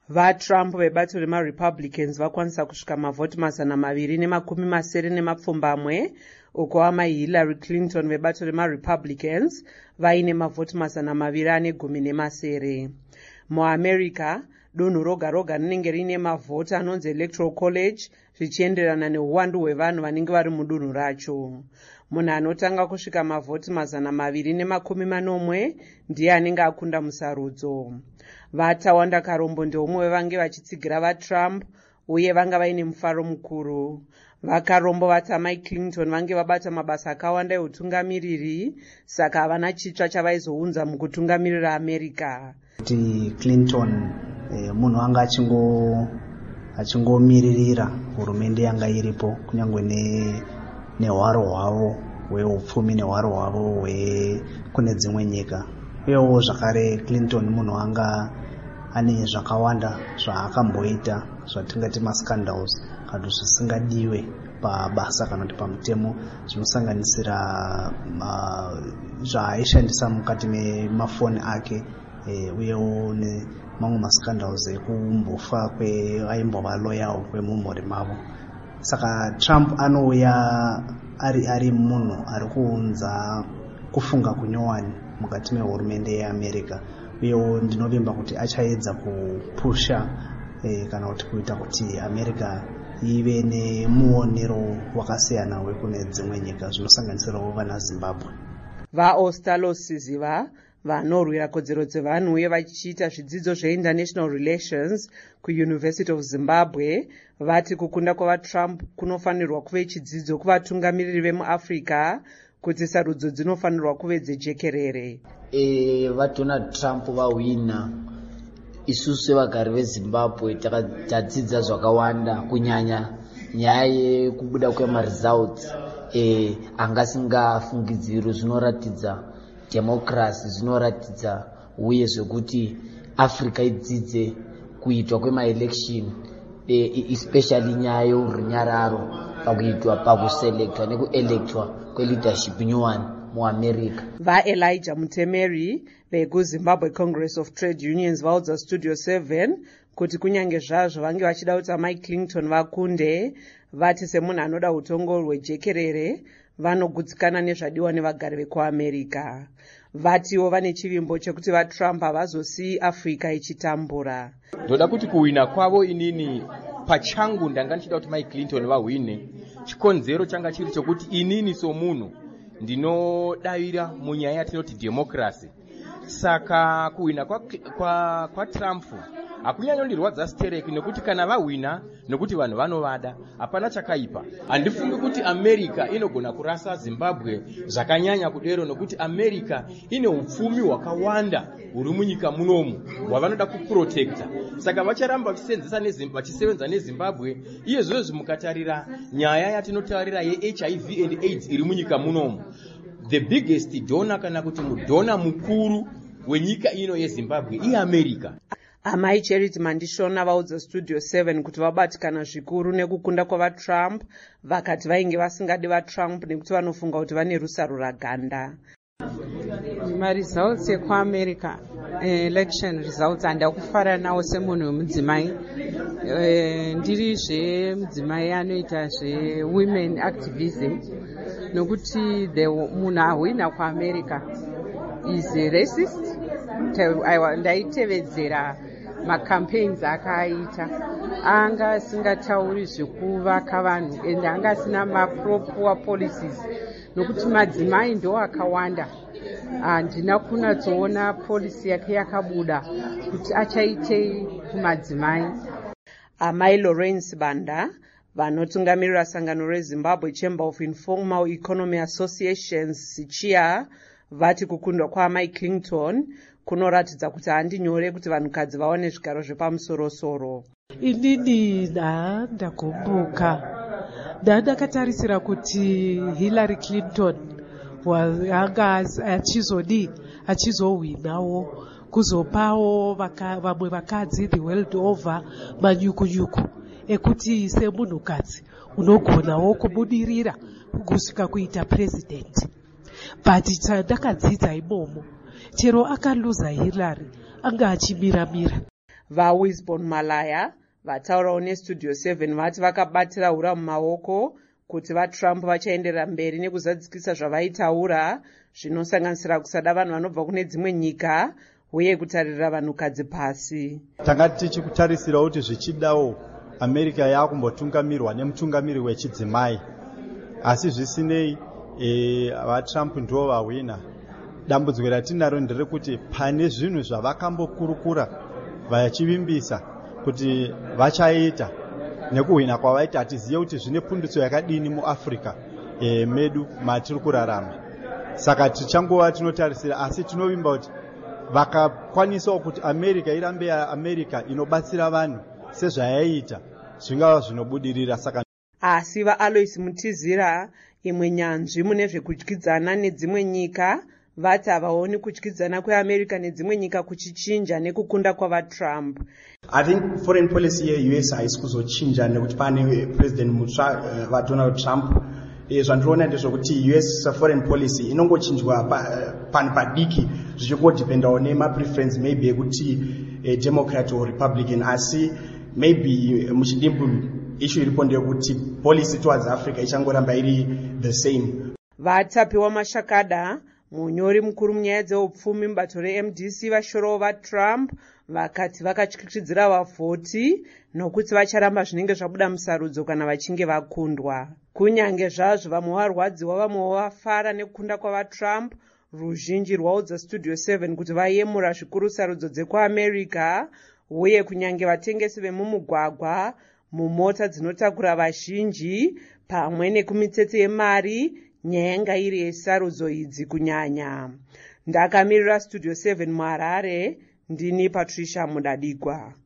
VaTrump vebato remaRepublicans vakwanisa kusvika mavhoti 270 uko vamaHillary Clinton vebato remaRepublicans vaine mavhoti 217. MuAmerica, dunhu roga roga rinenge rine mavhoti anonzi Electoral College zvichienderana neuwandu hwevanhu vanenge vari mudunhu racho. Munhu anotanga kusvika mavhoti 240 ndiye anenge akunda musarudzo. VaTawanda Karombo ndeumwe vange vachitsigira vaTrump uye vanga vaine mufaro mukuru. VaKarombo vati amai Clinton vange vabata mabasa akawanda eutungamiriri, saka havana chitsva chavaizounza mukutungamirira America. Clinton munhu anga achingomiririra hurumende yanga iripo kunyange nehwaro hwavo hweupfumi nehwaro hwavo kune dzimwe nyika. Uyewo zvakare Clinton munhu anga ane zvakawanda zvaakamboita zvatingati mascandals kana zvisingadiwe pabasa kana kuti pamutemo, zvinosanganisira zvaaishandisa mukati memafoni ake, uyewo nemamwe mascandals ekumbofa aimbova loyal kwemumhuri mavo. Saka Trump anouya ari munhu ari kuunza kufunga kunyowani mukati mehurumende yeAmerica, uyewo ndinovimba kuti achaedza kupusha kana kuti kuita kuti America ive nemuonero wakasiyana wekune dzimwe nyika zvinosanganisirawo vana Zimbabwe. VaOstalo Siziva vanorwira kodzero dzevanhu uye vachiita zvidzidzo zveInternational Relations kuUniversity of Zimbabwe vati kukunda kwavaTrump kunofanirwa kuve chidzidzo kuvatungamiriri vemuAfrica kuti sarudzo dzinofanirwa kuve dzejekerere. VaDonald Trump vahwina, isusu sevagari veZimbabwe tadzidza zvakawanda, kunyanya nyaya yekubuda kwemaresults angasingafungidziro, zvinoratidza democracy, zvinoratidza uye zvekuti Africa idzidze kuitwa kwemaelection, especially nyaya yerunyararo pakuitwa pakuselectwa nekuelectwa kweleadership nyowani muAmerica. VaElijah Mutemeri vekuZimbabwe Congress of Trade Unions vaudza Studio 7 kuti kunyange zvazvo vange vachida kuti amai Clinton vakunde, vati semunhu anoda utongo hwejekerere vanogutsikana nezvadiwa nevagari vekuAmerica. Vatiwo vane chivimbo chekuti vaTrump havazosii Africa ichitambura. Ndoda kuti kuwina kwavo inini pachangu ndanga ndichida kuti mai Clinton vahwine. Chikonzero changa chiri chokuti inini somunhu ndinodavira munyaya yatinoti democracy. Saka kuwina kwa Trump hakunyanyondirwadza stereki, nekuti kana vahwina nekuti vanhu vanovada hapana chakaipa. Handifungi kuti America inogona kurasa Zimbabwe zvakanyanya kudero, nekuti America ine upfumi hwakawanda huri munyika munomu hwavanoda kuprotecta. Saka vacharamba vachisevenza neZimbabwe. Iye zvozvo mukatarira nyaya yatinotarira yeHIV and AIDS iri munyika munomu, the biggest donor kana kuti mudhona mukuru wenyika ino yeZimbabwe iAmerica. Amai Charity Mandishona vaudza Studio 7 kuti vabatikana zvikuru nekukunda kwavaTrump, vakati vainge vasingadi vaTrump nekuti vanofunga kuti vane rusaro raganda. Results ekuAmerica, election results handakufara nawo semunhu wemudzimai. Ndiri zvemudzimai anoita women activism, nokuti munhu ahwina kuAmerica is a racist. Ndaitevedzera macampaigns akaita, anga asingatauri zvekuvaka vanhu ende anga asina mapro-poor policies, nokuti madzimai ndo akawanda. Handina kunatsoona polisi yake yakabuda kuti achaitei kumadzimai. Amai Lawrence Banda vanotungamirira sangano reZimbabwe Chamber of Informal Economy Associations SICHIA vati kukundwa kwaamai Clinton kunoratidza kuti handinyore kuti vanhukadzi vaone zvigaro zvepamusoro-soro. Inini ndagomboka ndakatarisira kuti Hillary Clinton anga achizohwinawo kuzopawo vamwe vakadzi the world over manyukunyuku ekuti semunhukadzi unogonawo kubudirira kusvika kuita president. But ndakadzidza imomo chero akaluza Hillary anga achimiramira. vawisborn malaya vataurawo nestudio 7 vati vakabatira hura mumaoko kuti vatrump vachaenderera mberi nekuzadzikisa zvavaitaura zvinosanganisira kusada vanhu vanobva kune dzimwe nyika uye kutarira vanhukadzi pasi. Tanga tichikutarisira kuti zvichidawo America yakumbotungamirwa nemutungamiri wechidzimai, asi zvisinei vaTrump ndivo vahwina. Dambudziko ratinaro nderekuti pane zvinhu zvavakambokurukura vachivimbisa kuti vachaita nekuhwina kwavaita hatiziye kuti zvine pundutso yakadini muAfrica medu matiri kurarama. Saka tichangova tinotarisira, asi tinovimba kuti vakakwanisawo kuti America irambe America inobatsira vanhu sezvayaita zvingava zvinobudirira. Saka asi vaAlois Mutizira, imwe nyanzvi mune zvekudyidzana nedzimwe nyika, vati havaoni kudyidzana kweAmerica nedzimwe nyika kuchichinja nekukunda kwavaTrump. I think foreign policy yeUS haisi kuzochinja nekuti pane president mutsva vaDonald Trump. Zvandinoona ndezvokuti US foreign policy inongochinjwa padiki zvichikodhipendawo nemapreference maybe ekuti Democrat or Republican, asi maybe muchindimbu issue iripo ndeyekuti policy towards Africa ichangoramba iri the same. Vatapiwa Mashakada, munyori mukuru munyaya dzeupfumi mubato reMDC, vashorowo vaTrump vakati vakatyikidzira vavhoti nokuti vacharamba zvinenge zvabuda musarudzo kana vachinge vakundwa. Kunyange zvazvo vamwe varwadziwa vamwe vafara nekukunda kwavaTrump, ruzhinji rwaudza Studio 7 kuti vayemura zvikuru sarudzo dzekuAmerica uye kunyange vatengesi vemumugwagwa, mumota dzinotakura vazhinji pamwe nekumitsetse yemari, nyaya yanga iri yesarudzo idzi kunyanya. Ndakamirira Studio 7 muHarare, ndini Patricia Mudadigwa.